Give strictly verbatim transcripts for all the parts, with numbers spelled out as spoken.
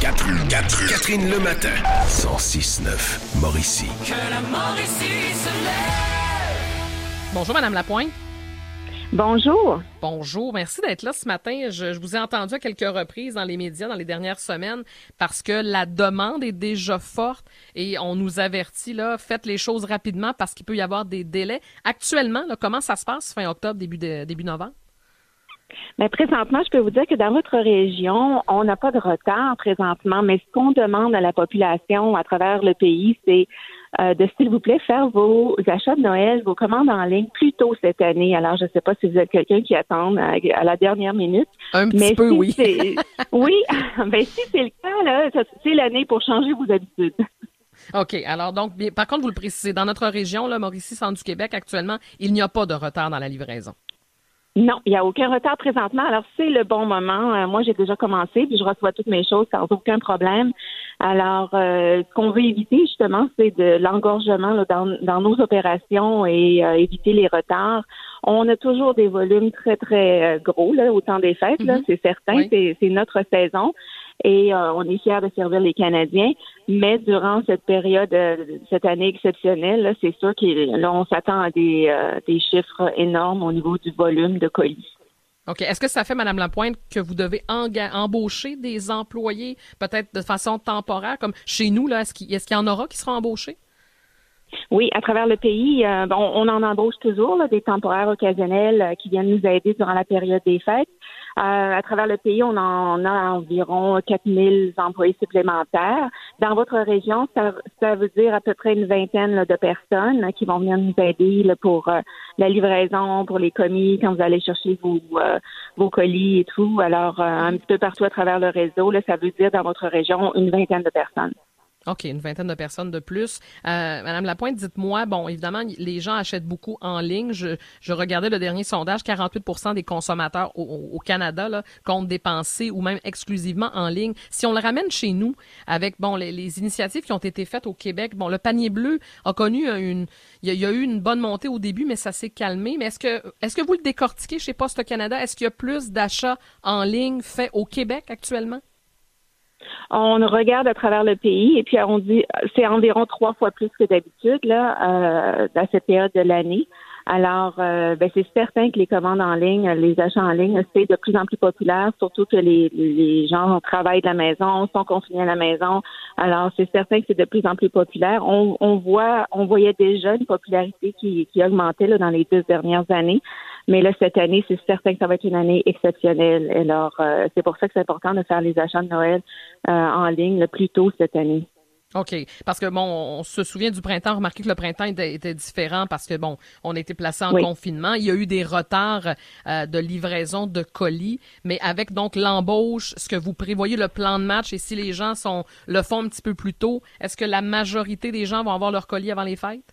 Catherine, Catherine, Catherine le matin. cent six neuf Mauricie. Que la Mauricie se lève. Bonjour, Madame Lapointe. Bonjour. Bonjour, merci d'être là ce matin. Je, je vous ai entendu à quelques reprises dans les médias dans les dernières semaines parce que la demande est déjà forte et on nous avertit, là, faites les choses rapidement parce qu'il peut y avoir des délais. Actuellement, là, comment ça se passe fin octobre, début, de, début novembre? Mais présentement, je peux vous dire que dans votre région, on n'a pas de retard présentement, mais ce qu'on demande à la population à travers le pays, c'est euh, de, s'il vous plaît, faire vos achats de Noël, vos commandes en ligne plus tôt cette année. Alors, je ne sais pas si vous êtes quelqu'un qui attend à, à la dernière minute. Un petit mais peu, si oui. C'est, oui, ben si c'est le cas, là, c'est l'année pour changer vos habitudes. OK. Alors, donc, bien, par contre, vous le précisez, dans notre région, là, Mauricie, centre du Québec, actuellement, il n'y a pas de retard dans la livraison. Non, il n'y a aucun retard présentement. Alors, c'est le bon moment. Euh, moi, j'ai déjà commencé, puis je reçois toutes mes choses sans aucun problème. Alors, euh, ce qu'on veut éviter, justement, c'est de l'engorgement là, dans, dans nos opérations et euh, éviter les retards. On a toujours des volumes très, très euh, gros là, au temps des fêtes, là, mm-hmm. C'est certain. Oui. C'est, c'est notre saison. Et euh, on est fiers de servir les Canadiens. Mais durant cette période, euh, cette année exceptionnelle, là, c'est sûr qu'on s'attend à des, euh, des chiffres énormes au niveau du volume de colis. OK. Est-ce que ça fait, Mme Lapointe, que vous devez enga- embaucher des employés, peut-être de façon temporaire, comme chez nous, là, est-ce qu'il, est-ce qu'il y en aura qui seront embauchés? Oui, à travers le pays, euh, on, on en embauche toujours là, des temporaires occasionnels euh, qui viennent nous aider durant la période des fêtes. Euh, à travers le pays, on en on a environ quatre mille employés supplémentaires. Dans votre région, ça, ça veut dire à peu près une vingtaine là, de personnes là, qui vont venir nous aider là, pour euh, la livraison, pour les commis, quand vous allez chercher vos, euh, vos colis et tout. Alors, euh, un petit peu partout à travers le réseau, là, ça veut dire dans votre région une vingtaine de personnes. OK, une vingtaine de personnes de plus. Euh, Madame Lapointe, dites-moi, bon, évidemment, les gens achètent beaucoup en ligne. Je, je regardais le dernier sondage, quarante-huit pour cent des consommateurs au, au Canada là, comptent dépenser ou même exclusivement en ligne. Si on le ramène chez nous, avec bon les, les initiatives qui ont été faites au Québec, bon, le panier bleu a connu une, il y a, il y a eu une bonne montée au début, mais ça s'est calmé. Mais est-ce que, est-ce que vous le décortiquez chez Poste Canada? Est-ce qu'il y a plus d'achats en ligne faits au Québec actuellement? On regarde à travers le pays et puis on dit c'est environ trois fois plus que d'habitude là euh, à cette période de l'année. Alors, euh, ben c'est certain que les commandes en ligne, les achats en ligne, c'est de plus en plus populaire, surtout que les, les gens travaillent de la maison, sont confinés à la maison. Alors, c'est certain que c'est de plus en plus populaire. On, on voit, on voyait déjà une popularité qui, qui augmentait là, dans les deux dernières années. Mais là, cette année, c'est certain que ça va être une année exceptionnelle. Alors, euh, c'est pour ça que c'est important de faire les achats de Noël euh, en ligne le plus tôt cette année. OK. Parce que, bon, on se souvient du printemps. Remarquez que le printemps était, était différent parce que, bon, on a été placé en oui. confinement. Il y a eu des retards euh, de livraison de colis. Mais avec, donc, l'embauche, ce que vous prévoyez, le plan de match, et si les gens sont le font un petit peu plus tôt, est-ce que la majorité des gens vont avoir leur colis avant les fêtes?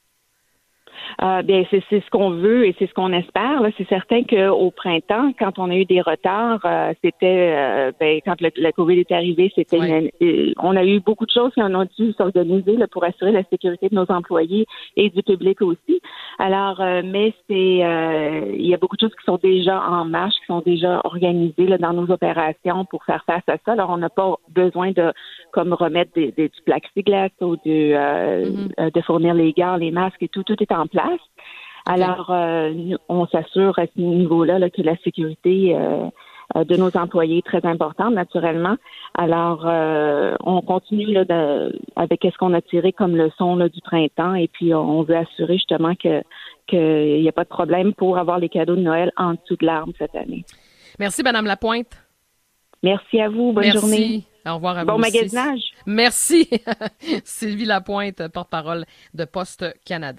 Euh, bien, c'est, c'est ce qu'on veut et c'est ce qu'on espère. Là. C'est certain qu'au printemps, quand on a eu des retards, euh, c'était, euh, ben, quand le, la COVID est arrivée, c'était, ouais. une, on a eu beaucoup de choses qui en ont dû s'organiser là, pour assurer la sécurité de nos employés et du public aussi. Alors, euh, mais c'est, euh, il y a beaucoup de choses qui sont déjà en marche, qui sont déjà organisées là, dans nos opérations pour faire face à ça. Alors, on n'a pas besoin de, comme remettre des, des, du plexiglas ou du, euh, mm-hmm. de fournir les gants, les masques et tout, tout est en place. Alors, euh, on s'assure à ce niveau-là là, que la sécurité euh, de nos employés est très importante, naturellement. Alors, euh, on continue là, de, avec ce qu'on a tiré comme leçon là, du printemps et puis on veut assurer justement que qu'il n'y a pas de problème pour avoir les cadeaux de Noël en dessous de l'arbre cette année. Merci, Madame Lapointe. Merci à vous. Bonne Merci. journée. Au revoir à vous Bon aussi. magasinage. Merci. Sylvie Lapointe, porte-parole de Poste Canada.